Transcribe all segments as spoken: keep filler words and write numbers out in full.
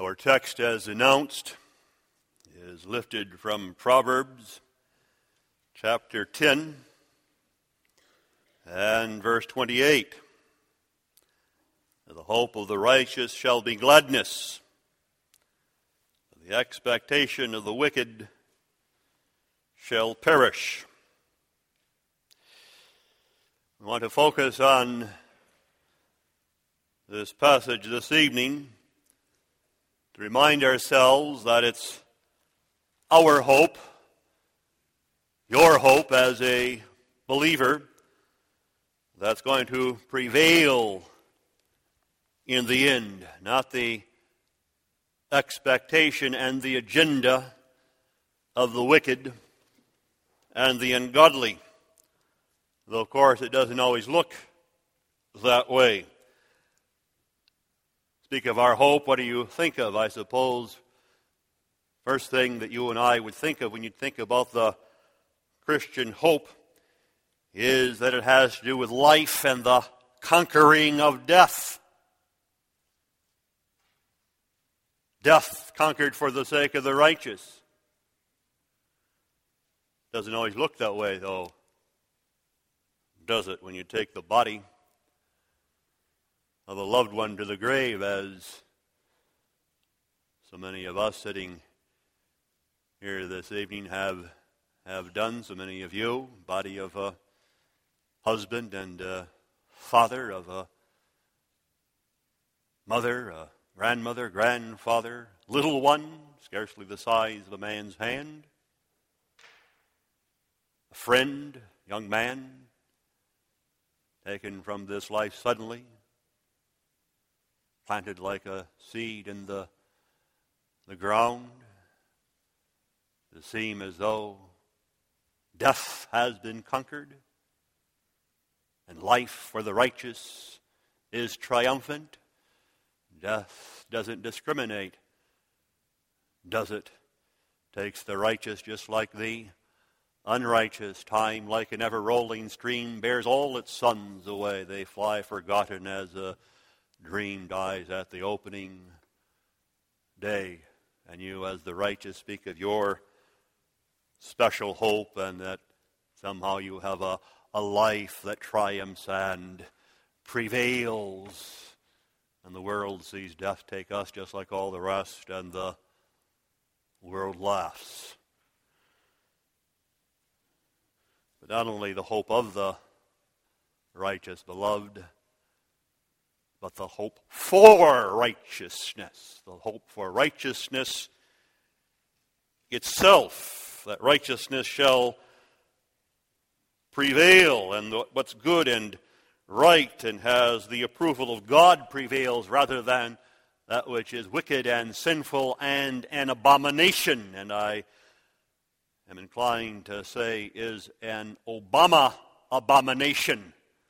Our text, as announced, is lifted from Proverbs chapter ten and verse twenty-eight. The hope of the righteous shall be gladness, but the expectation of the wicked shall perish. We want to focus on this passage this evening to remind ourselves that it's our hope, your hope as a believer, that's going to prevail in the end, not the expectation and the agenda of the wicked and the ungodly. Though, of course, it doesn't always look that way. Speak of our hope, what do you think of? I suppose first thing that you and I would think of when you think about the Christian hope is that it has to do with life and the conquering of death. Death conquered for the sake of the righteous. Doesn't always look that way, though, does it, when you take the body of a loved one to the grave, as so many of us sitting here this evening have have done, so many of you, body of a husband and a father, of a mother, a grandmother, grandfather, little one, scarcely the size of a man's hand, a friend, young man, taken from this life suddenly, planted like a seed in the, the ground, to seem as though death has been conquered and life for the righteous is triumphant. Death doesn't discriminate, does it? Takes the righteous just like the unrighteous. Time, like an ever-rolling stream, bears all its sons away. They fly forgotten as a dream dies at the opening day. And you, as the righteous, speak of your special hope, and that somehow you have a, a life that triumphs and prevails. And the world sees death take us just like all the rest, and the world laughs. But not only the hope of the righteous, beloved, but the hope for righteousness. The hope for righteousness itself, that righteousness shall prevail, and what's good and right and has the approval of God prevails, rather than that which is wicked and sinful and an abomination. And I am inclined to say is an Obama abomination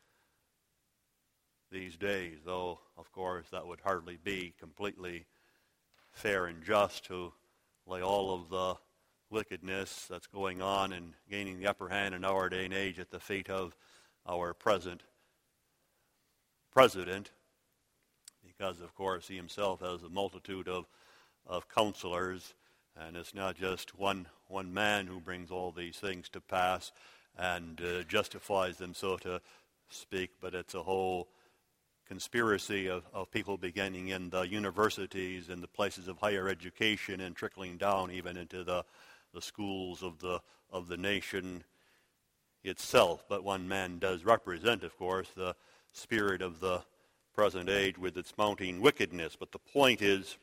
these days, though, of course, that would hardly be completely fair and just to lay all of the wickedness that's going on and gaining the upper hand in our day and age at the feet of our present president, because, of course, he himself has a multitude of, of counselors, and it's not just one, one man who brings all these things to pass and uh, justifies them, so to speak, but it's a whole conspiracy of, of people beginning in the universities and the places of higher education and trickling down even into the, the schools of the of the nation itself. But one man does represent, of course, the spirit of the present age with its mounting wickedness. But the point is,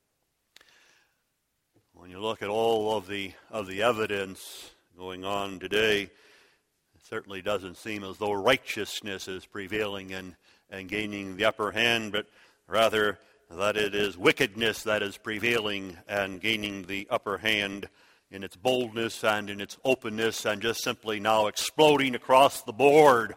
when you look at all of the of the evidence going on today, it certainly doesn't seem as though righteousness is prevailing and and gaining the upper hand, but rather that it is wickedness that is prevailing and gaining the upper hand in its boldness and in its openness, and just simply now exploding across the board.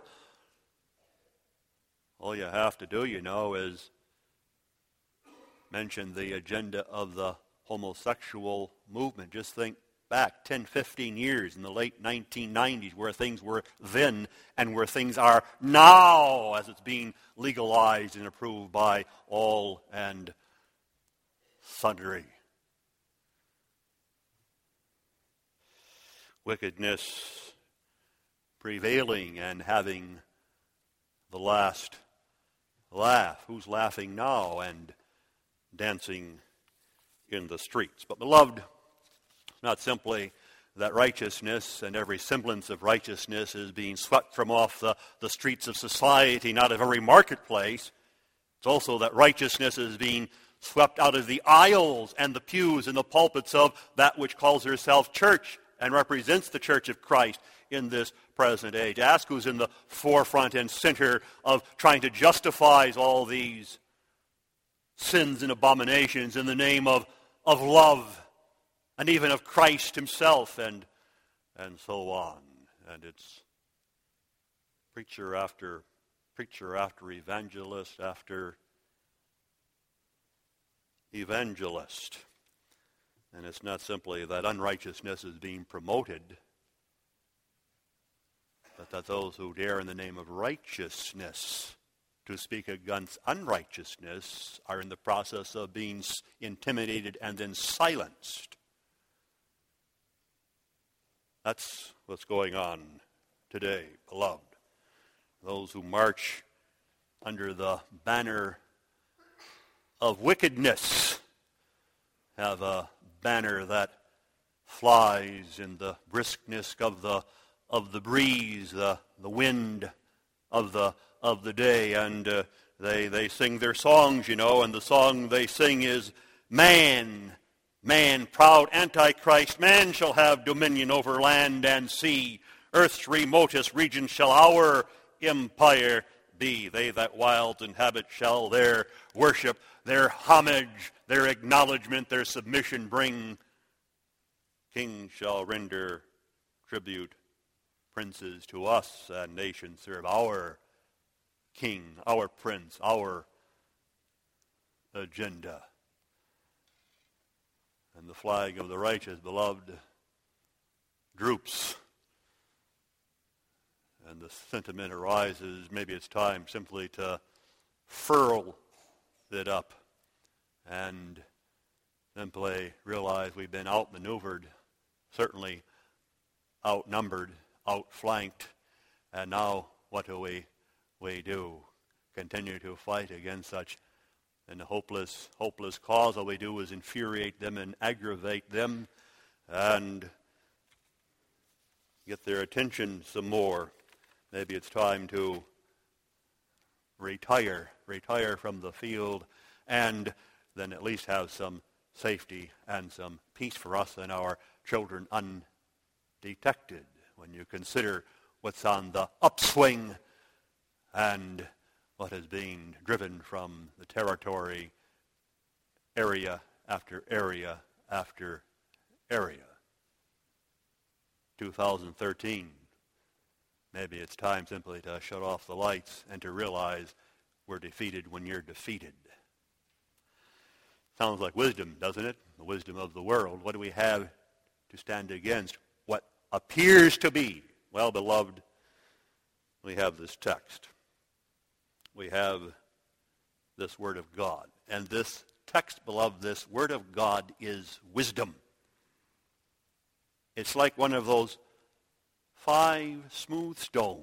All you have to do, you know, is mention the agenda of the homosexual movement. Just think back ten, fifteen years in the late nineteen nineties, where things were then and where things are now, as it's being legalized and approved by all and sundry. Wickedness prevailing and having the last laugh. Who's laughing now and dancing in the streets? But beloved, not simply that righteousness and every semblance of righteousness is being swept from off the, the streets of society, not of every marketplace. It's also that righteousness is being swept out of the aisles and the pews and the pulpits of that which calls herself church and represents the church of Christ in this present age. Ask who's in the forefront and center of trying to justify all these sins and abominations in the name of, of love and even of Christ himself, and and so on. And it's preacher after preacher after evangelist after evangelist. And it's not simply that unrighteousness is being promoted, but that those who dare in the name of righteousness to speak against unrighteousness are in the process of being intimidated and then silenced. That's what's going on today, beloved. Those who march under the banner of wickedness have a banner that flies in the briskness of the of the breeze, the the wind of the of the day, and uh, they they sing their songs, you know, and the song they sing is man. Man, proud Antichrist, man shall have dominion over land and sea. Earth's remotest region shall our empire be. They that wild inhabit shall their worship, their homage, their acknowledgement, their submission bring. Kings shall render tribute, princes to us, and nations serve our king, our prince, our agenda. And the flag of the righteous, beloved, droops. And the sentiment arises, maybe it's time simply to furl it up and simply realize we've been outmaneuvered, certainly outnumbered, outflanked, and now what do we, we do? Continue to fight against such and the hopeless, hopeless cause. All we do is infuriate them and aggravate them and get their attention some more. Maybe it's time to retire, retire from the field, and then at least have some safety and some peace for us and our children undetected. When you consider what's on the upswing and what is being driven from the territory, area after area after area. two thousand thirteen, maybe it's time simply to shut off the lights and to realize we're defeated when you're defeated. Sounds like wisdom, doesn't it? The wisdom of the world. What do we have to stand against what appears to be? Well, beloved, we have this text. We have this Word of God. And this text, beloved, this Word of God is wisdom. It's like one of those five smooth stones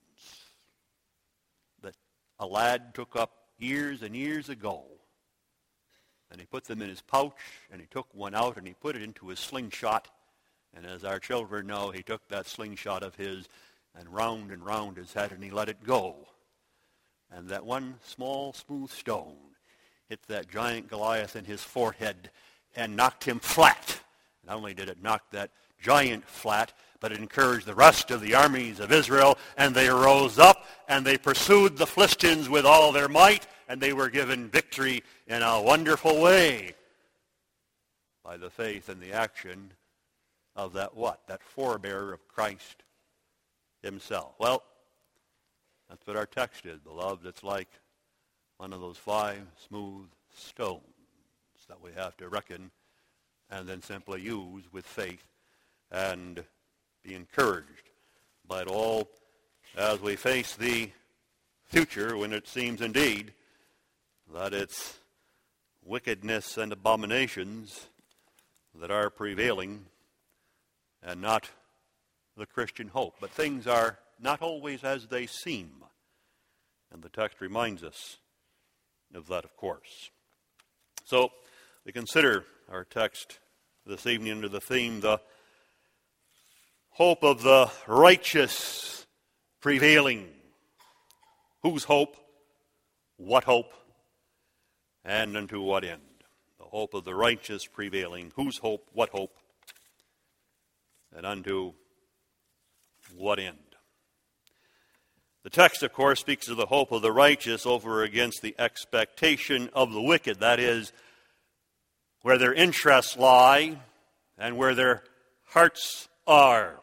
that a lad took up years and years ago. And he put them in his pouch, and he took one out, and he put it into his slingshot. And as our children know, he took that slingshot of his and round and round his head, and he let it go. And that one small, smooth stone hit that giant Goliath in his forehead and knocked him flat. Not only did it knock that giant flat, but it encouraged the rest of the armies of Israel, and they rose up, and they pursued the Philistines with all their might, and they were given victory in a wonderful way by the faith and the action of that what? That forebearer of Christ himself. Well, that's what our text is, beloved. It's like one of those five smooth stones that we have to reckon and then simply use with faith and be encouraged by it all as we face the future, when it seems indeed that it's wickedness and abominations that are prevailing, and not the Christian hope. But things are not always as they seem, and the text reminds us of that, of course. So we consider our text this evening under the theme, the hope of the righteous prevailing. Whose hope? What hope? And unto what end? The hope of the righteous prevailing. Whose hope? What hope? And unto what end? The text, of course, speaks of the hope of the righteous over against the expectation of the wicked. That is, where their interests lie and where their hearts are.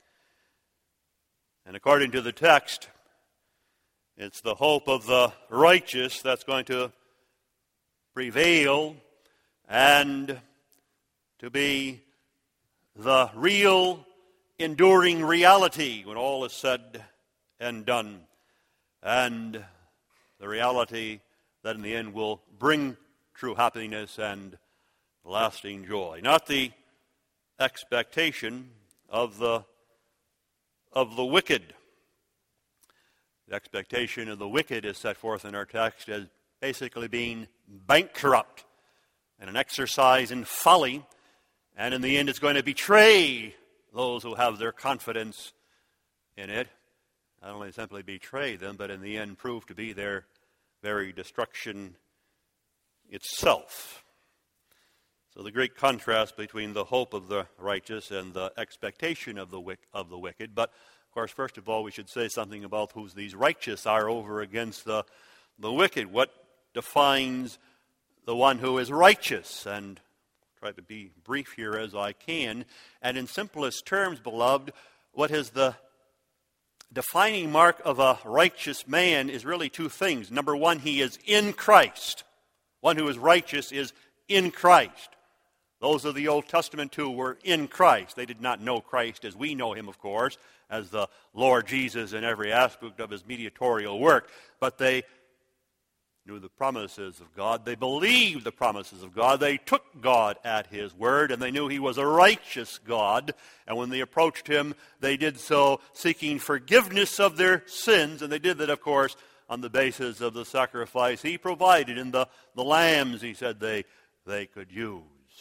And according to the text, it's the hope of the righteous that's going to prevail and to be the real, enduring reality when all is said and done, and the reality that in the end will bring true happiness and lasting joy. Not the expectation of the of the wicked. The expectation of the wicked is set forth in our text as basically being bankrupt and an exercise in folly, and in the end it's going to betray those who have their confidence in it. Not only simply betray them, but in the end prove to be their very destruction itself. So the great contrast between the hope of the righteous and the expectation of the wick- of the wicked. But, of course, first of all, we should say something about who these righteous are over against the, the wicked. What defines the one who is righteous? And I'll try to be brief here as I can. And in simplest terms, beloved, what is the defining mark of a righteous man is really two things. Number one, he is in Christ. One who is righteous is in Christ. Those of the Old Testament who were in Christ. They did not know Christ as we know him, of course, as the Lord Jesus in every aspect of his mediatorial work. But they knew the promises of God. They believed the promises of God. They took God at his word, and they knew he was a righteous God. And when they approached him, they did so seeking forgiveness of their sins. And they did that, of course, on the basis of the sacrifice he provided in the, the lambs, he said, they, they could use.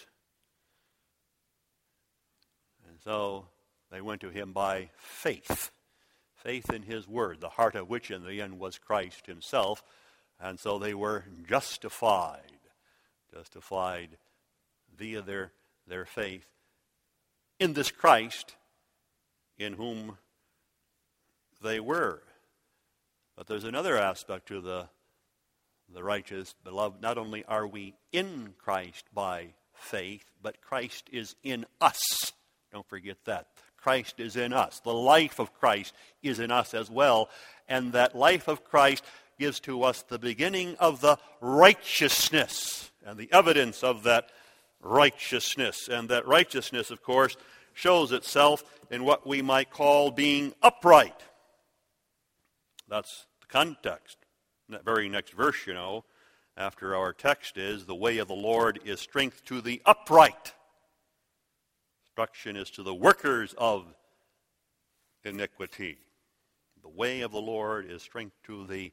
And so they went to him by faith. Faith in his word, the heart of which in the end was Christ himself. And so they were justified, justified via their, their faith in this Christ in whom they were. But there's another aspect to the, the righteous. Beloved, not only are we in Christ by faith, but Christ is in us. Don't forget that. Christ is in us. The life of Christ is in us as well. And that life of Christ gives to us the beginning of the righteousness and the evidence of that righteousness. And that righteousness, of course, shows itself in what we might call being upright. That's the context. In that very next verse, you know, after our text is, the way of the Lord is strength to the upright. Destruction is to the workers of iniquity. The way of the Lord is strength to the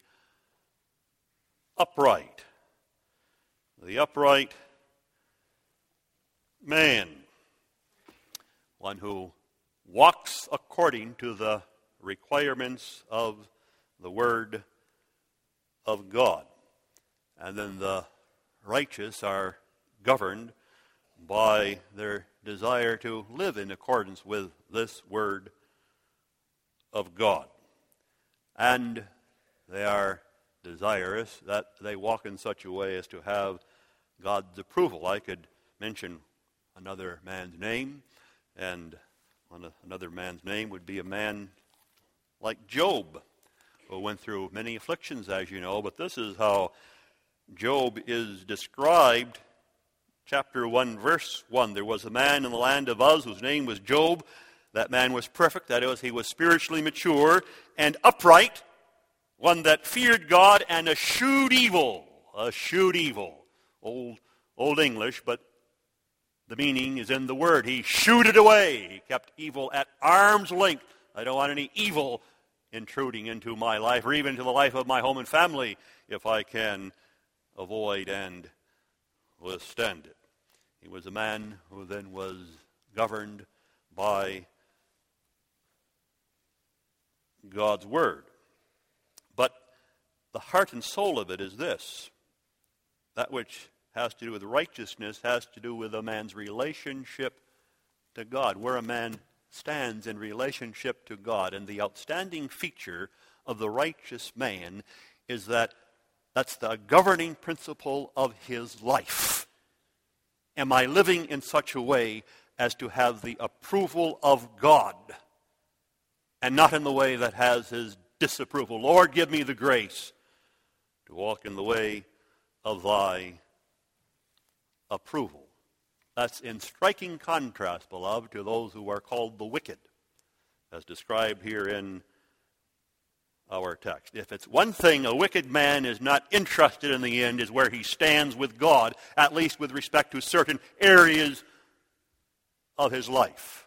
upright. The upright man. One who walks according to the requirements of the Word of God. And then the righteous are governed by their desire to live in accordance with this Word of God. And they are desirous that they walk in such a way as to have God's approval. I could mention another man's name, and another man's name would be a man like Job, who went through many afflictions, as you know, but this is how Job is described. Chapter one, verse one, there was a man in the land of Uz whose name was Job. That man was perfect, that is, he was spiritually mature and upright, one that feared God and eschewed evil. Eschewed evil. old, old English, but the meaning is in the word. He shooed it away. He kept evil at arm's length. I don't want any evil intruding into my life or even into the life of my home and family if I can avoid and withstand it. He was a man who then was governed by God's word. But the heart and soul of it is this. That which has to do with righteousness has to do with a man's relationship to God, where a man stands in relationship to God. And the outstanding feature of the righteous man is that that's the governing principle of his life. Am I living in such a way as to have the approval of God and not in the way that has his disapproval? Lord, give me the grace to walk in the way of thy approval. That's in striking contrast, beloved, to those who are called the wicked, as described here in our text. If it's one thing a wicked man is not interested in the end is where he stands with God, at least with respect to certain areas of his life.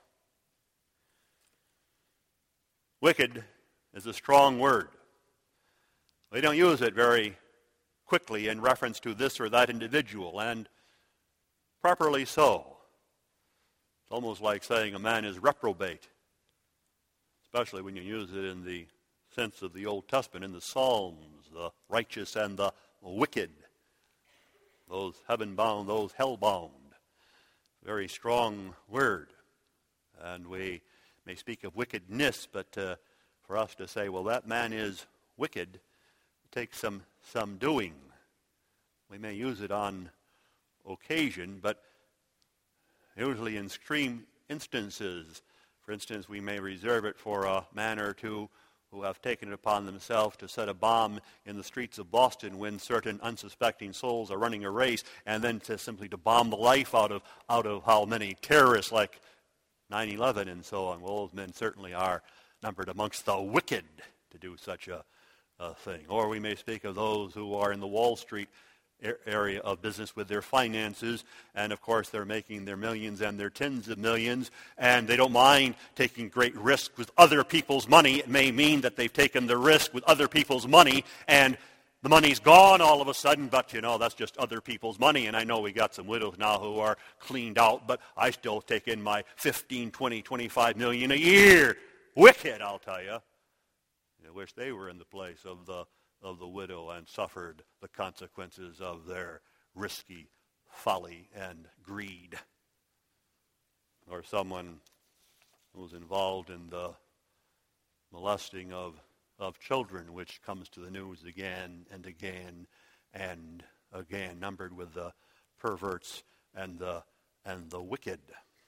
Wicked is a strong word. We don't use it very quickly in reference to this or that individual, and properly so. It's almost like saying a man is reprobate, especially when you use it in the sense of the Old Testament, in the Psalms, the righteous and the wicked, those heaven-bound, those hell-bound. Very strong word. And we may speak of wickedness, but uh, for us to say, well, that man is wicked, it takes some, some doing. We may use it on occasion, but usually in extreme instances. For instance, we may reserve it for a man or two who have taken it upon themselves to set a bomb in the streets of Boston when certain unsuspecting souls are running a race, and then to simply to bomb the life out of out of how many terrorists like nine eleven and so on. Well, those men certainly are numbered amongst the wicked to do such a, a thing. Or we may speak of those who are in the Wall Street area of business with their finances, and of course they're making their millions and their tens of millions, and they don't mind taking great risks with other people's money. It may mean that they've taken the risk with other people's money, and the money's gone all of a sudden, but you know, that's just other people's money. And I know we got some widows now who are cleaned out, but I still take in my fifteen, twenty, twenty-five million a year. Wicked, I'll tell you. I wish they were in the place of the of the widow and suffered the consequences of their risky folly and greed. Or someone who was involved in the molesting of, of children, which comes to the news again and again and again, numbered with the perverts and the, and the wicked.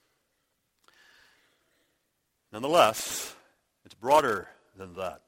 Nonetheless, it's broader than that.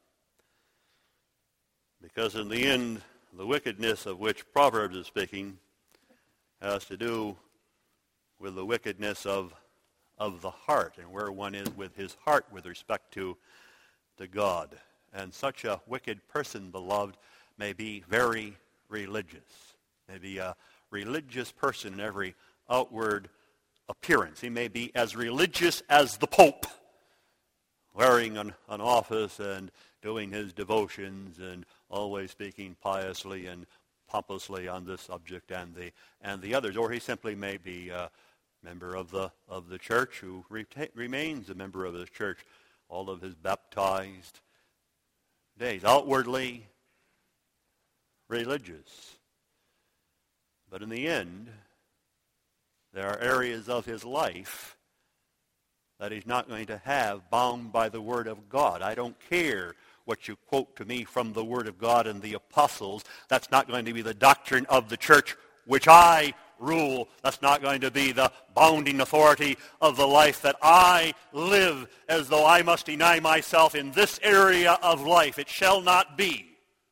Because in the end, the wickedness of which Proverbs is speaking has to do with the wickedness of, of the heart, and where one is with his heart with respect to, to God. And such a wicked person, beloved, may be very religious. May be a religious person in every outward appearance. He may be as religious as the Pope, wearing an, an office and doing his devotions and always speaking piously and pompously on this subject and the and the others. Or he simply may be a member of the of the church who reta- remains a member of his church all of his baptized days. Outwardly religious. But in the end, there are areas of his life that he's not going to have bound by the Word of God. I don't care what you quote to me from the Word of God and the apostles. That's not going to be the doctrine of the church which I rule. That's not going to be the bounding authority of the life that I live, as though I must deny myself in this area of life. It shall not be.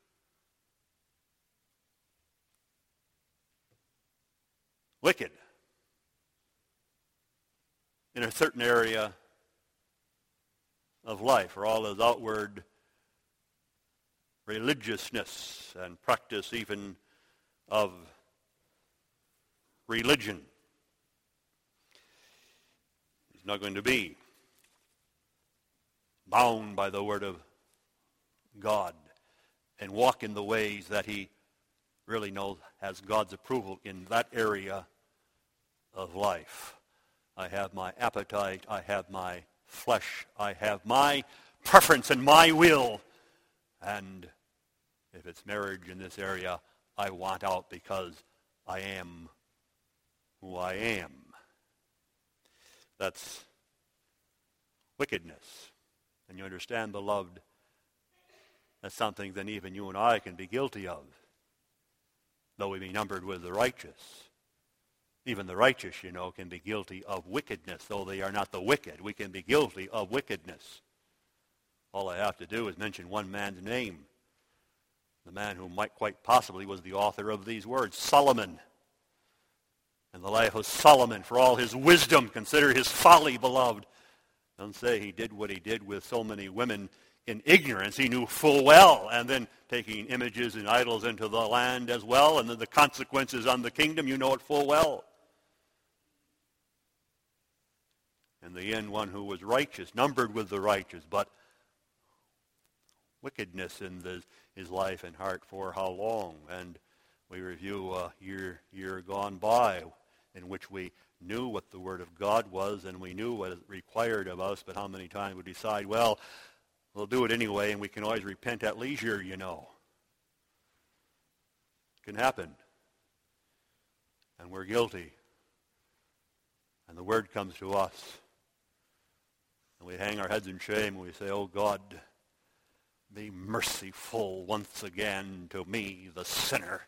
Wicked in a certain area of life, or all his outward religiousness and practice even of religion. He's not going to be bound by the Word of God and walk in the ways that he really knows has God's approval in that area of life. I have my appetite, I have my flesh, I have my preference and my will. And if it's marriage in this area, I want out because I am who I am. That's wickedness. And you understand, beloved, that's something that even you and I can be guilty of, though we be numbered with the righteous. Even the righteous, you know, can be guilty of wickedness, though they are not the wicked. We can be guilty of wickedness. All I have to do is mention one man's name, the man who might quite possibly was the author of these words, Solomon. And the life of Solomon, for all his wisdom, consider his folly, beloved. Don't say he did what he did with so many women in ignorance. He knew full well, and then taking images and idols into the land as well, and then the consequences on the kingdom, you know it full well. In the end, one who was righteous, numbered with the righteous, but wickedness in the, his life and heart for how long? And we review a year, year gone by in which we knew what the Word of God was and we knew what it required of us, but how many times we decide, well, we'll do it anyway, and we can always repent at leisure, you know. It can happen. And we're guilty. And the Word comes to us. And we hang our heads in shame and we say, oh God, be merciful once again to me, the sinner.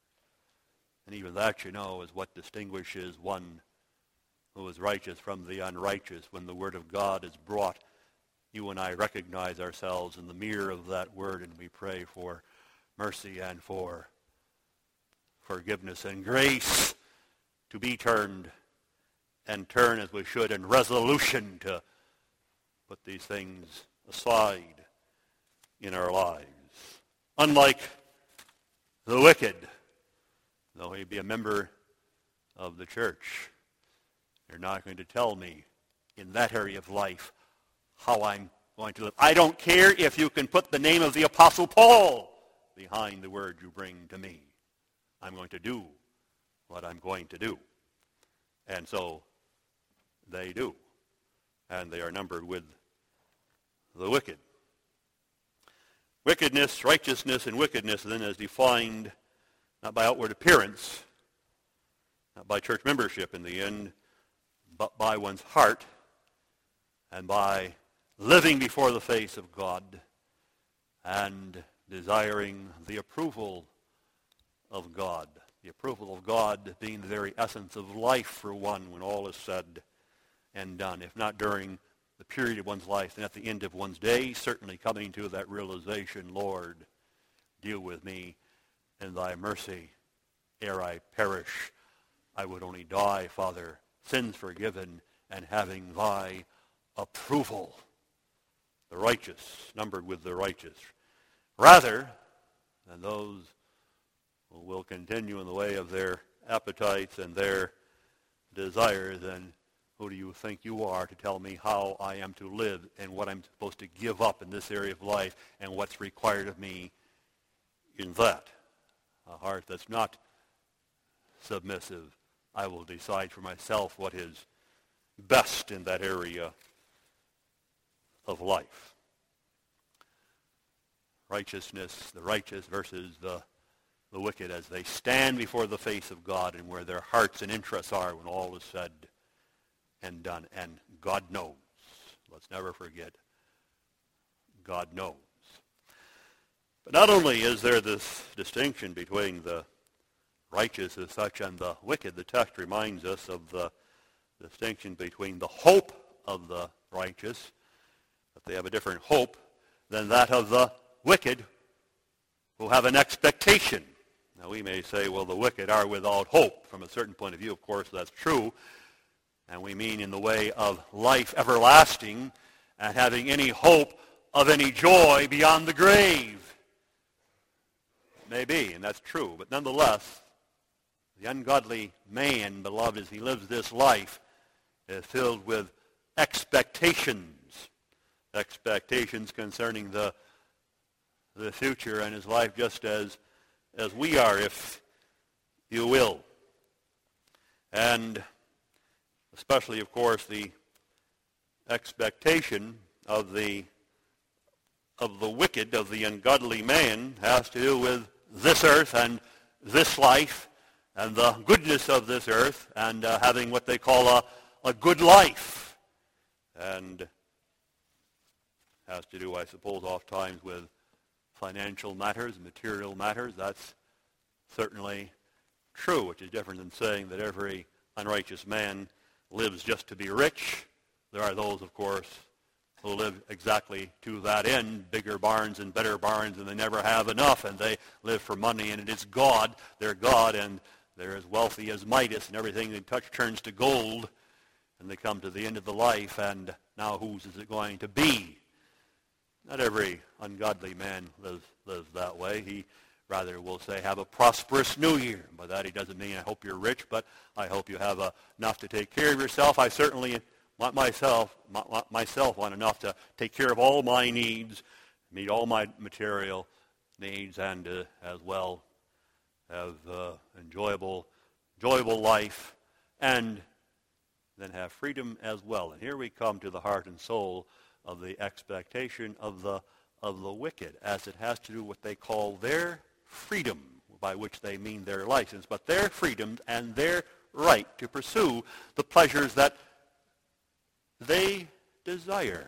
And even that, you know, is what distinguishes one who is righteous from the unrighteous. When the Word of God is brought, you and I recognize ourselves in the mirror of that Word, and we pray for mercy and for forgiveness and grace to be turned and turn as we should, and resolution to put these things aside in our lives. Unlike the wicked, though he be a member of the church, you're not going to tell me in that area of life how I'm going to live. I don't care if you can put the name of the Apostle Paul behind the word you bring to me. I'm going to do what I'm going to do. And so they do. And they are numbered with the wicked. Wickedness, righteousness, and wickedness then is defined not by outward appearance, not by church membership in the end, but by one's heart and by living before the face of God and desiring the approval of God. The approval of God being the very essence of life for one when all is said and done. If not during the period of one's life, then at the end of one's days, certainly coming to that realization, Lord, deal with me in thy mercy ere I perish. I would only die, Father, sins forgiven, and having thy approval. The righteous, numbered with the righteous, rather than those who will continue in the way of their appetites and their desires. And who do you think you are to tell me how I am to live and what I'm supposed to give up in this area of life and what's required of me in that? A heart that's not submissive, I will decide for myself what is best in that area of life. Righteousness, the righteous versus the, the wicked as they stand before the face of God and where their hearts and interests are when all is said and done. And God knows. Let's never forget, God knows. But not only is there this distinction between the righteous as such and the wicked, the text reminds us of the distinction between the hope of the righteous, that they have a different hope than that of the wicked who have an expectation. Now we may say, well, the wicked are without hope. From a certain point of view, of course, that's true. And we mean in the way of life everlasting and having any hope of any joy beyond the grave. It may be, and that's true. But nonetheless, The ungodly man, beloved, as he lives this life, is filled with expectations. Expectations concerning the, the future and his life, just as, as we are, if you will. And especially, of course, the expectation of the of the wicked, of the ungodly man, has to do with this earth and this life and the goodness of this earth and uh, having what they call a, a good life. And has to do, I suppose, oft-times with financial matters, material matters. That's certainly true, which is different than saying that every unrighteous man lives just to be rich. There are those, of course, who live exactly to that end, bigger barns and better barns, and they never have enough, and they live for money, and it is God, their God, and they're as wealthy as Midas, and everything they touch turns to gold, and they come to the end of the life, and now whose is it going to be? Not every ungodly man lives, lives that way. He rather will say, have a prosperous new year. By that he doesn't mean, I hope you're rich, but I hope you have uh, enough to take care of yourself. I certainly want myself, my, myself want enough to take care of all my needs, meet all my material needs, and uh, as well have uh, enjoyable, enjoyable life, and then have freedom as well. And here we come to the heart and soul of the expectation of the of the wicked, as it has to do with what they call their freedom, by which they mean their license, but their freedom and their right to pursue the pleasures that they desire,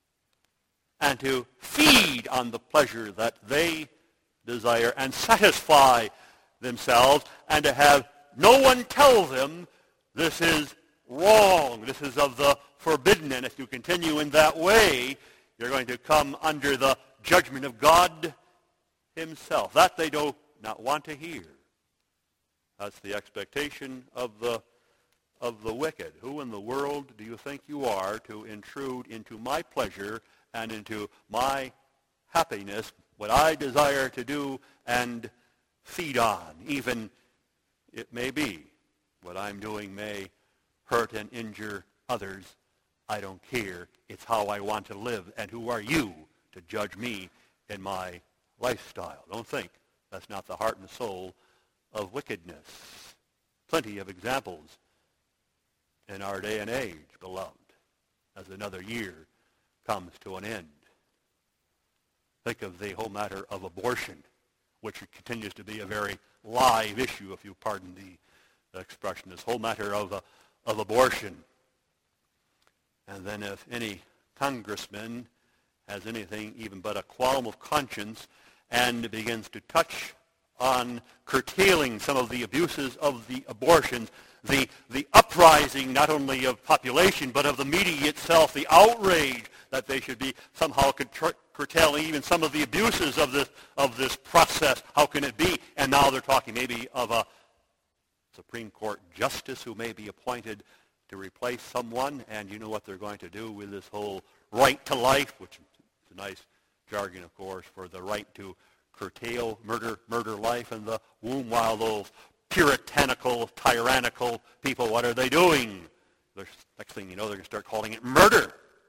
and to feed on the pleasure that they desire and satisfy themselves, and to have no one tell them this is wrong, this is of the forbidden, and if you continue in that way, you're going to come under the judgment of God himself. That they do not want to hear. That's the expectation of the of the wicked. Who in the world do you think you are to intrude into my pleasure and into my happiness, what I desire to do and feed on? Even it may be what I'm doing may hurt and injure others. I don't care. It's how I want to live. And who are you to judge me in my lifestyle? Don't think that's not the heart and soul of wickedness. Plenty of examples in our day and age, beloved, as another year comes to an end. Think of the whole matter of abortion, which continues to be a very live issue, if you pardon the expression, this whole matter of, uh, of abortion. And then if any congressman has anything even but a qualm of conscience and begins to touch on curtailing some of the abuses of the abortions, the, the uprising not only of population but of the media itself, the outrage that they should be somehow curtailing even some of the abuses of this, of this process. How can it be? And now they're talking maybe of a Supreme Court justice who may be appointed to replace someone, and you know what they're going to do with this whole right to life, which is a nice jargon, of course, for the right to curtail murder, murder life in the womb, while those puritanical, tyrannical people, what are they doing? The next thing you know, they're going to start calling it murder,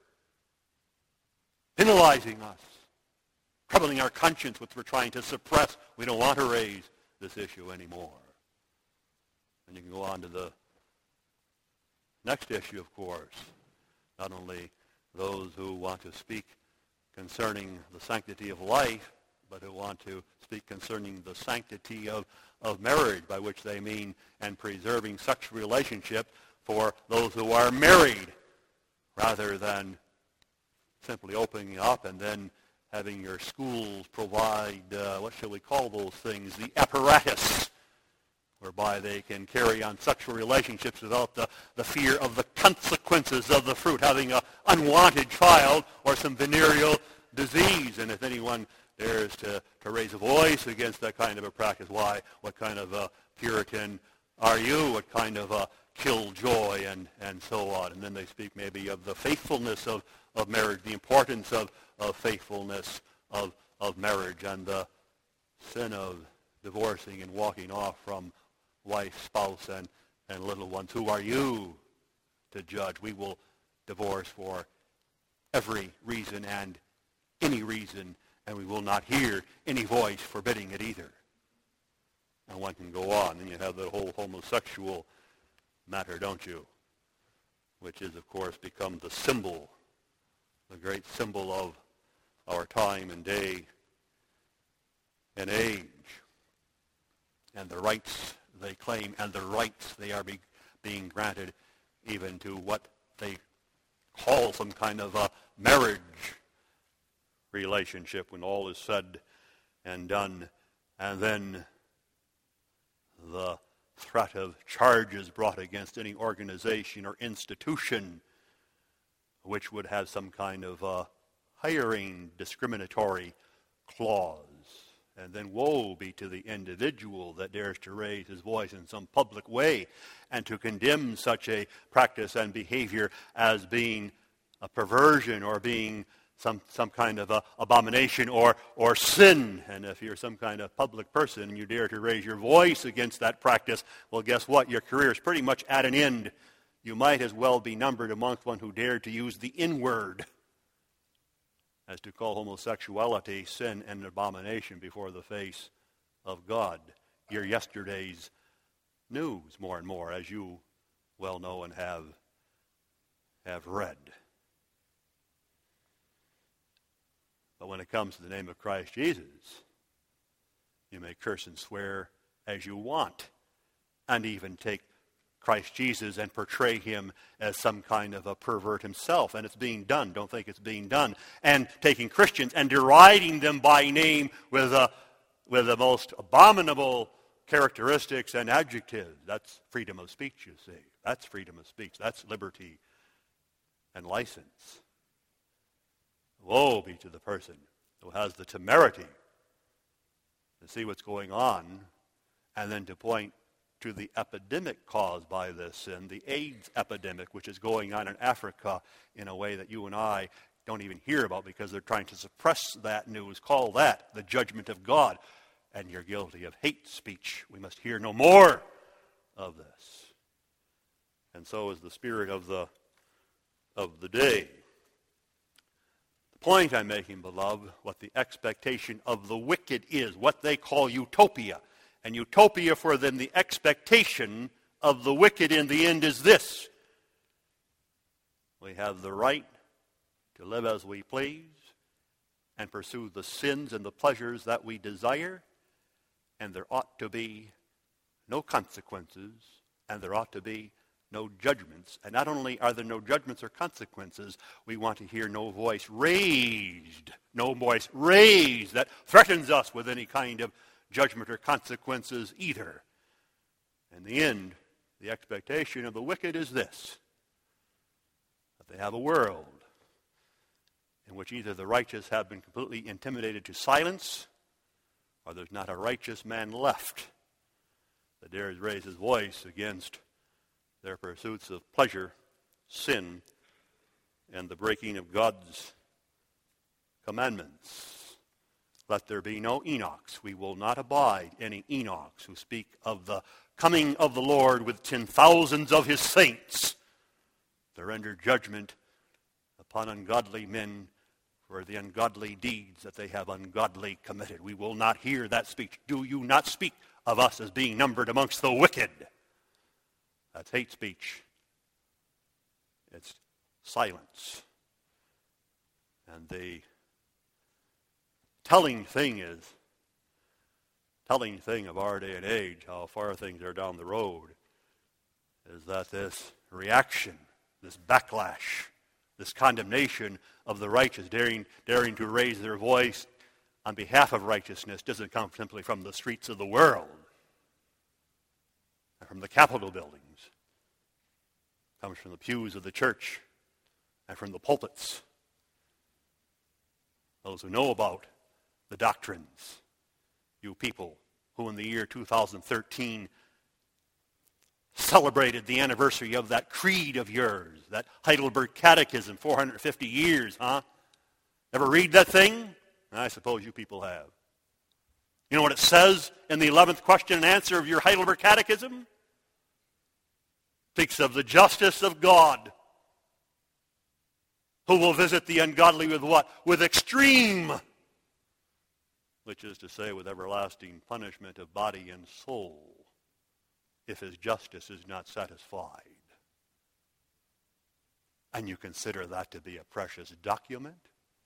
penalizing us, troubling our conscience, which we're trying to suppress. We don't want to raise this issue anymore. And you can go on to the next issue, of course. Not only those who want to speak concerning the sanctity of life, but who want to speak concerning the sanctity of, of marriage, by which they mean and preserving sexual relationship for those who are married, rather than simply opening up and then having your schools provide, uh, what shall we call those things, the apparatus whereby they can carry on sexual relationships without the, the fear of the consequences of the fruit, having an unwanted child or some venereal disease. And if anyone dares to, to raise a voice against that kind of a practice, why, what kind of a Puritan are you? What kind of a killjoy, and, and so on. And then they speak maybe of the faithfulness of, of marriage, the importance of, of faithfulness of, of marriage, and the sin of divorcing and walking off from wife, spouse, and, and little ones. Who are you to judge? We will divorce for every reason and any reason, and we will not hear any voice forbidding it either. And one can go on, and you have the whole homosexual matter, don't you? Which is, of course, become the symbol, the great symbol of our time and day and age, and the rights they claim and the rights they are be, being granted even to what they call some kind of a marriage relationship when all is said and done, and then the threat of charges brought against any organization or institution which would have some kind of a hiring discriminatory clause. And then woe be to the individual that dares to raise his voice in some public way and to condemn such a practice and behavior as being a perversion or being some some kind of a abomination or or sin. And if you're some kind of public person and you dare to raise your voice against that practice, well, guess what? Your career is pretty much at an end. You might as well be numbered amongst one who dared to use the N-word as to call homosexuality sin and an abomination before the face of God. Your yesterday's news more and more, as you well know and have have read. But when it comes to the name of Christ Jesus, you may curse and swear as you want, and even take Christ Jesus and portray him as some kind of a pervert himself. And it's being done. Don't think it's being done. And taking Christians and deriding them by name with a, with the most abominable characteristics and adjectives. That's freedom of speech, you see. That's freedom of speech. That's liberty and license. Woe be to the person who has the temerity to see what's going on and then to point to the epidemic caused by this sin, the AIDS epidemic, which is going on in Africa in a way that you and I don't even hear about because they're trying to suppress that news. Call that the judgment of God. And you're guilty of hate speech. We must hear no more of this. And so is the spirit of the, of the day. The point I'm making, beloved, what the expectation of the wicked is, what they call utopia. And utopia for them, the expectation of the wicked in the end is this. We have the right to live as we please and pursue the sins and the pleasures that we desire, and there ought to be no consequences, and there ought to be no judgments. And not only are there no judgments or consequences, we want to hear no voice raised, no voice raised that threatens us with any kind of judgment or consequences either. In the end, the expectation of the wicked is this, that they have a world in which either the righteous have been completely intimidated to silence, or there's not a righteous man left that dares raise his voice against their pursuits of pleasure, sin, and the breaking of God's commandments. Let there be no Enochs. We will not abide any Enochs who speak of the coming of the Lord with ten thousands of his saints to render judgment upon ungodly men for the ungodly deeds that they have ungodly committed. We will not hear that speech. Do you not speak of us as being numbered amongst the wicked? That's hate speech. It's silence. And the telling thing is, telling thing of our day and age, how far things are down the road, is that this reaction, this backlash, this condemnation of the righteous, daring, daring to raise their voice on behalf of righteousness, doesn't come simply from the streets of the world and from the Capitol buildings. It comes from the pews of the church and from the pulpits. Those who know about the doctrines, you people who in the year two thousand thirteen celebrated the anniversary of that creed of yours, that Heidelberg Catechism, four hundred fifty years, huh? Ever read that thing? I suppose you people have. You know what it says in the eleventh question and answer of your Heidelberg Catechism? Speaks of the justice of God, who will visit the ungodly with what? With extreme, which is to say with everlasting punishment of body and soul, if his justice is not satisfied. And you consider that to be a precious document?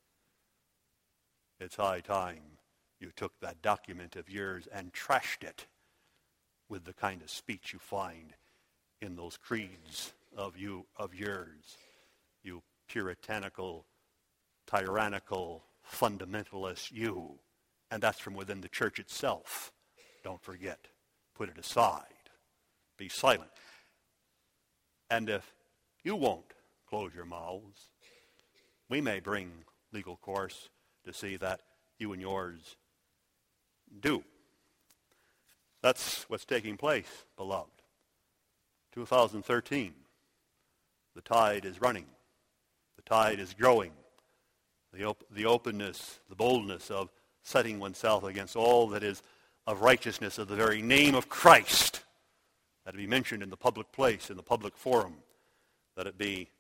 It's high time you took that document of yours and trashed it with the kind of speech you find in those creeds of you of yours, you puritanical, tyrannical, fundamentalist you. And that's from within the church itself. Don't forget. Put it aside. Be silent. And if you won't close your mouths, we may bring legal course to see that you and yours do. That's what's taking place, beloved. two thousand thirteen. The tide is running. The tide is growing. The, op- the openness, the boldness of setting oneself against all that is of righteousness of the very name of Christ, that it be mentioned in the public place, in the public forum, that it be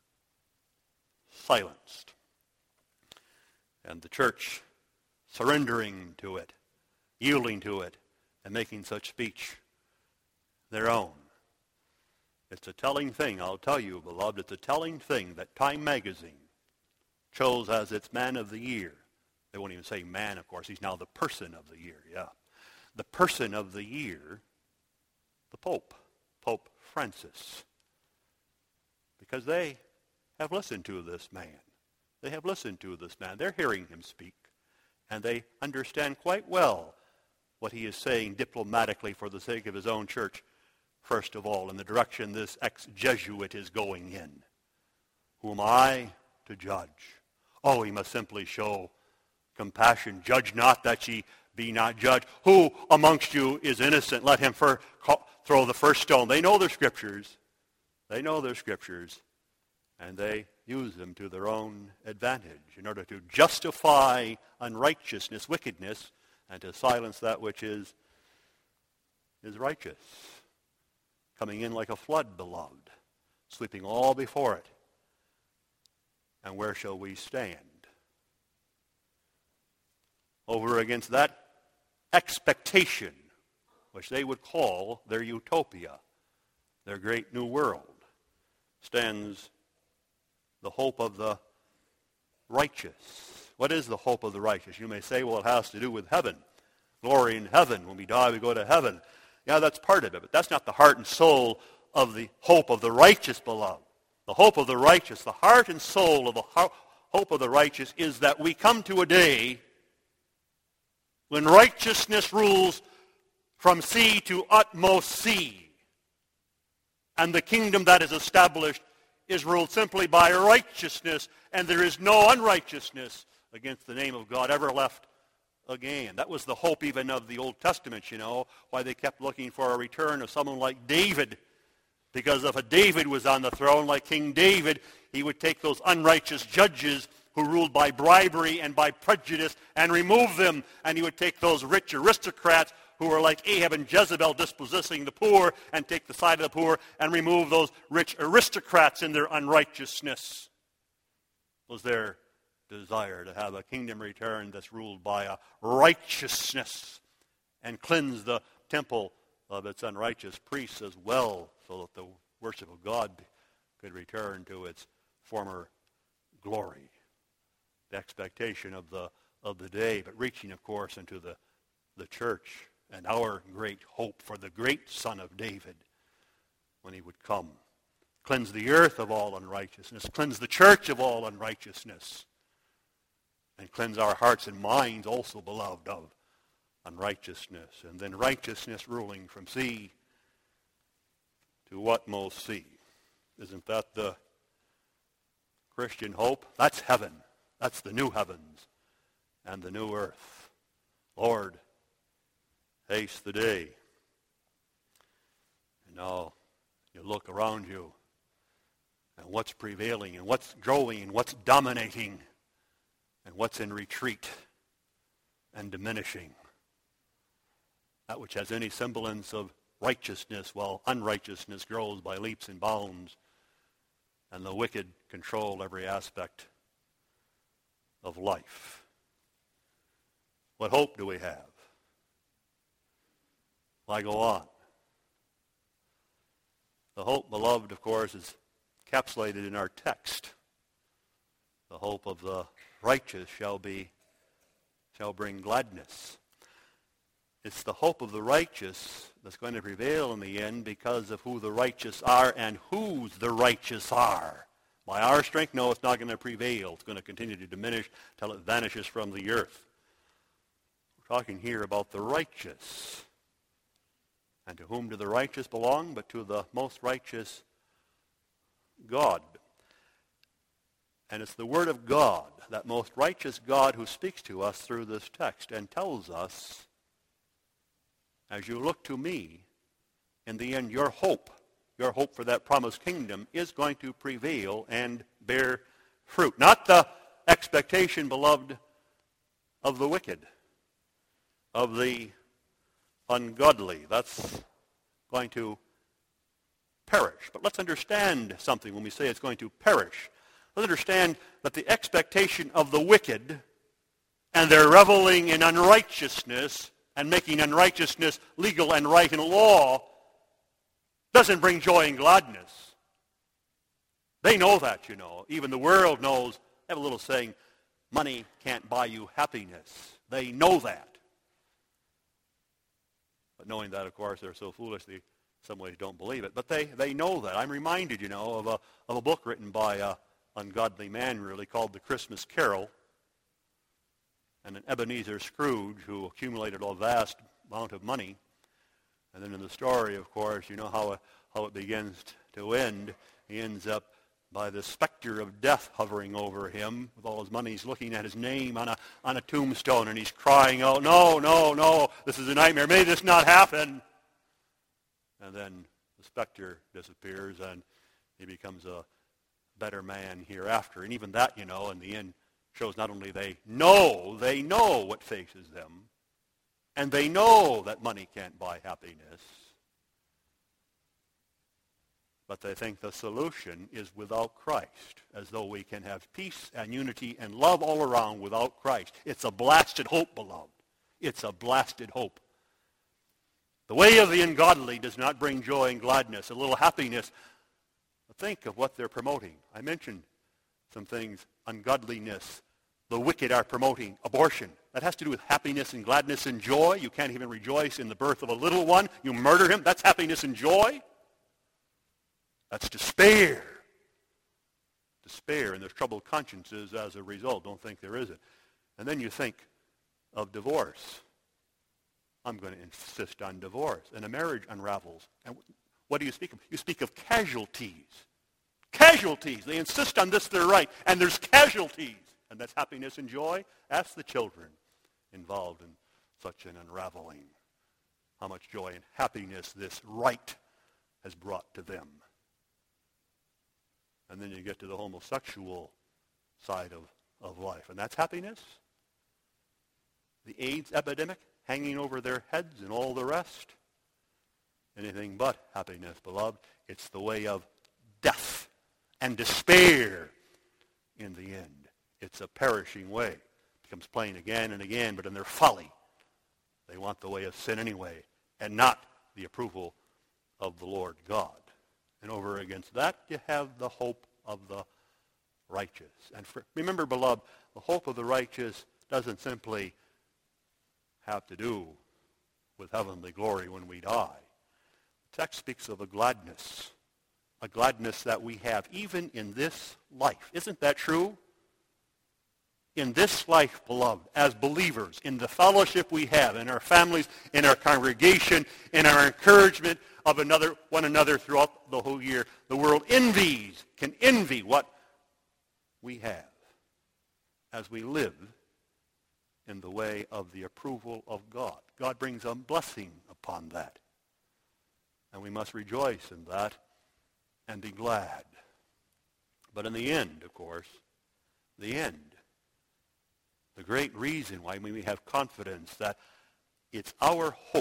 silenced. And the church surrendering to it, yielding to it, and making such speech their own. It's a telling thing, I'll tell you, beloved, it's a telling thing that Time magazine chose as its man of the year. They won't even say man, of course. He's now the person of the year, yeah. The person of the year, the Pope, Pope Francis. Because they have listened to this man. They have listened to this man. They're hearing him speak. And they understand quite well what he is saying diplomatically for the sake of his own church, first of all, in the direction this ex-Jesuit is going in. Who am I to judge? Oh, he must simply show compassion. Judge not that ye be not judged. Who amongst you is innocent? Let him for, throw the first stone. They know their scriptures. They know their scriptures. And they use them to their own advantage in order to justify unrighteousness, wickedness, and to silence that which is, is righteous. Coming in like a flood, beloved, sweeping all before it. And where shall we stand? Over against that expectation, which they would call their utopia, their great new world, stands the hope of the righteous. What is the hope of the righteous? You may say, well, it has to do with heaven. Glory in heaven. When we die, we go to heaven. Yeah, that's part of it, but that's not the heart and soul of the hope of the righteous, beloved. The hope of the righteous, the heart and soul of the ho- hope of the righteous is that we come to a day when righteousness rules from sea to utmost sea. And the kingdom that is established is ruled simply by righteousness, and there is no unrighteousness against the name of God ever left again. That was the hope even of the Old Testament, you know, why they kept looking for a return of someone like David. Because if a David was on the throne, like King David, he would take those unrighteous judges who ruled by bribery and by prejudice and remove them. And he would take those rich aristocrats who were like Ahab and Jezebel dispossessing the poor and take the side of the poor and remove those rich aristocrats in their unrighteousness. It was their desire to have a kingdom return that's ruled by a righteousness and cleanse the temple of its unrighteous priests as well, so that the worship of God could return to its former glory. The expectation of the of the day, but reaching, of course, into the, the church and our great hope for the great Son of David when he would come. Cleanse the earth of all unrighteousness. Cleanse the church of all unrighteousness. And cleanse our hearts and minds also, beloved, of unrighteousness. And then righteousness ruling from sea to utmost sea. Isn't that the Christian hope? That's heaven. That's the new heavens and the new earth. Lord, haste the day. And now you look around you and what's prevailing and what's growing and what's dominating and what's in retreat and diminishing. that which has any semblance of righteousness, while unrighteousness grows by leaps and bounds, and the wicked control every aspect of life. What hope do we have? Why go on? The hope, beloved, of course, is encapsulated in our text. The hope of the righteous shall be, shall bring gladness. It's the hope of the righteous that's going to prevail in the end because of who the righteous are and whose the righteous are. By our strength, no, it's not going to prevail. It's going to continue to diminish till it vanishes from the earth. We're talking here about the righteous. And to whom do the righteous belong? But to the most righteous God. And it's the Word of God, that most righteous God, who speaks to us through this text and tells us, as you look to me, in the end, your hope, your hope for that promised kingdom is going to prevail and bear fruit. Not the expectation, beloved, of the wicked, of the ungodly. That's going to perish. But let's understand something when we say it's going to perish. Let's understand that the expectation of the wicked and their reveling in unrighteousness and making unrighteousness legal and right in law doesn't bring joy and gladness. They know that, you know. Even the world knows. They have a little saying, money can't buy you happiness. They know that. But knowing that, of course, they're so foolish, they in some ways don't believe it. But they, they know that. I'm reminded, you know, of a, of a book written by a ungodly man, really, called The Christmas Carol. And an Ebenezer Scrooge who accumulated a vast amount of money. And then in the story, of course, you know how, how it begins to end. He ends up by the specter of death hovering over him with all his money. He's looking at his name on a, on a tombstone, and he's crying out, no, no, no, this is a nightmare. May this not happen. And then the specter disappears, and he becomes a better man hereafter. And even that, you know, in the end, shows not only they know, they know what faces them, and they know that money can't buy happiness, but they think the solution is without Christ, as though we can have peace and unity and love all around without Christ. It's a blasted hope, beloved. It's a blasted hope. The way of the ungodly does not bring joy and gladness, a little happiness. Think of what they're promoting. I mentioned some things, ungodliness. The wicked are promoting abortion. That has to do with happiness and gladness and joy. You can't even rejoice in the birth of a little one. You murder him. That's happiness and joy. That's despair. Despair, and there's troubled consciences as a result. Don't think there isn't. And then you think of divorce. I'm going to insist on divorce. And a marriage unravels. And what do you speak of? You speak of casualties. Casualties. They insist on this, they're right. And there's casualties. And that's happiness and joy. Ask the children involved in such an unraveling how much joy and happiness this right has brought to them. And then you get to the homosexual side of, of life. And that's happiness. The AIDS epidemic hanging over their heads and all the rest. Anything but happiness, beloved. It's the way of death and despair in the end. It's a perishing way. It becomes plain again and again, but in their folly, they want the way of sin anyway, and not the approval of the Lord God. And over against that, you have the hope of the righteous. And for, remember, beloved, the hope of the righteous doesn't simply have to do with heavenly glory when we die. The text speaks of a gladness, a gladness that we have even in this life. Isn't that true? In this life, beloved, as believers, in the fellowship we have, in our families, in our congregation, in our encouragement of another, one another throughout the whole year, the world envies, can envy what we have as we live in the way of the approval of God. God brings a blessing upon that. And we must rejoice in that and be glad. But in the end, of course, the end, the great reason why we have confidence that it's our hope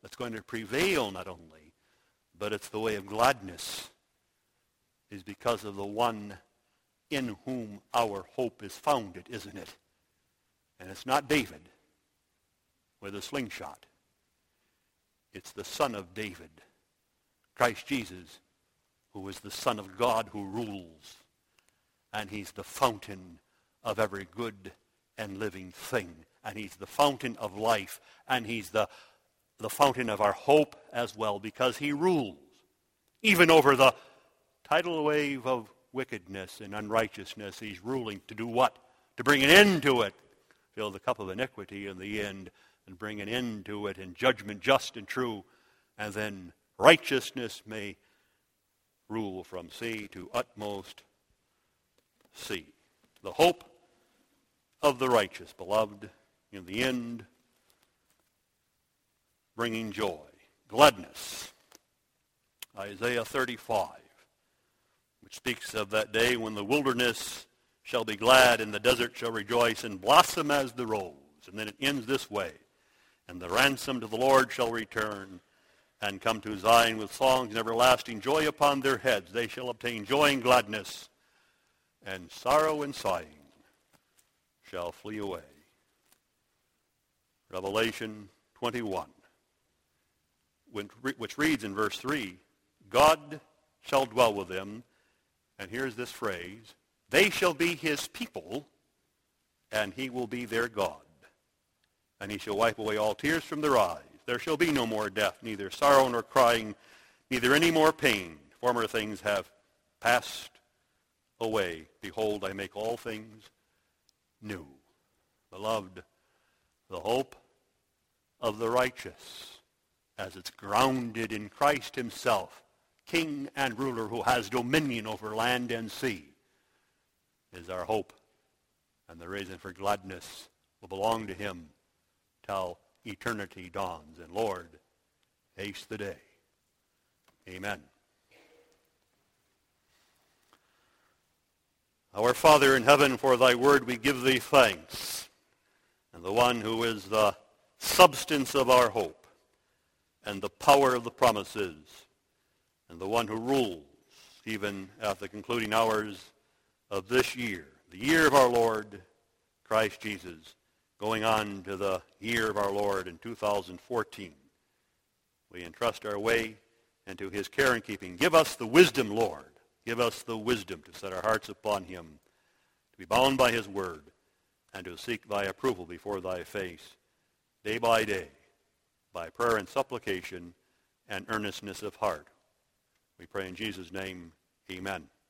that's going to prevail not only, but it's the way of gladness, is because of the one in whom our hope is founded, isn't it? And it's not David with a slingshot. It's the Son of David, Christ Jesus, who is the Son of God who rules. And he's the fountain of every good and living thing. And he's the fountain of life. And he's the, the fountain of our hope as well, because he rules. Even over the tidal wave of wickedness and unrighteousness, he's ruling to do what? To bring an end to it. Fill the cup of iniquity in the end and bring an end to it in judgment just and true. And then righteousness may rule from sea to utmost sea. The hope of the righteous, beloved, in the end, bringing joy, gladness. Isaiah thirty-five, which speaks of that day when the wilderness shall be glad and the desert shall rejoice and blossom as the rose. And then it ends this way. And the ransomed of the Lord shall return and come to Zion with songs and everlasting joy upon their heads. They shall obtain joy and gladness, and sorrow and sighing shall flee away. Revelation twenty-one, which reads in verse three, God shall dwell with them, and here's this phrase, they shall be his people, and he will be their God. And he shall wipe away all tears from their eyes. There shall be no more death, neither sorrow nor crying, neither any more pain. Former things have passed away. Behold, I make all things new. Beloved, the hope of the righteous, as it's grounded in Christ himself, King and ruler who has dominion over land and sea, is our hope. And the reason for gladness will belong to him till eternity dawns. And Lord, haste the day. Amen. Our Father in heaven, for thy word we give thee thanks. And the one who is the substance of our hope and the power of the promises, and the one who rules even at the concluding hours of this year, the year of our Lord Christ Jesus, going on to the year of our Lord in two thousand fourteen. We entrust our way into his care and keeping. Give us the wisdom, Lord. Give us the wisdom to set our hearts upon him, to be bound by his word, and to seek thy approval before thy face, day by day, by prayer and supplication and earnestness of heart. We pray in Jesus' name, amen.